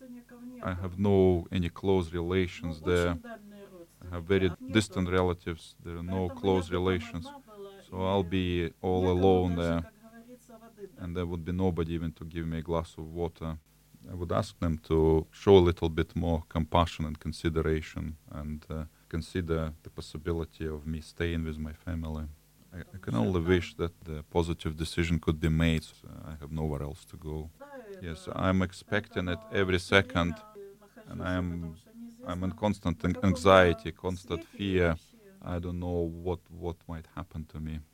I have no any close relations there. I have very distant relatives. There are no close relations. So I'll be all alone there, and there would be nobody even to give me a glass of water. I would ask them to show a little bit more compassion and consideration and consider the possibility of me staying with my family. I can only wish that the positive decision could be made. I have nowhere else to go. Yes, I'm expecting it every second, and I'm in constant anxiety, constant fear. I don't know what might happen to me.